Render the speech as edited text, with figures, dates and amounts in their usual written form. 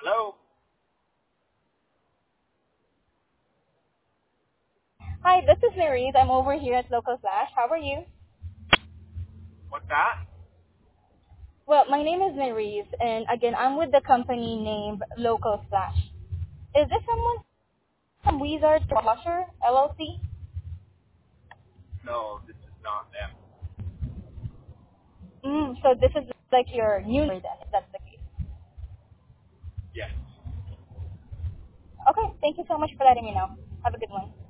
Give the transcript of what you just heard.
Hello? Hi, this is Marie. I'm over here at Local Flash. How are you? What's that? Well, my name is Marie, and again, I'm with the company named Local Flash. Is this someone from Wizard Washer LLC? No, this is not them. So this is like your new number then, if that's the case. Yes. Okay, thank you so much for letting me know. Have a good one.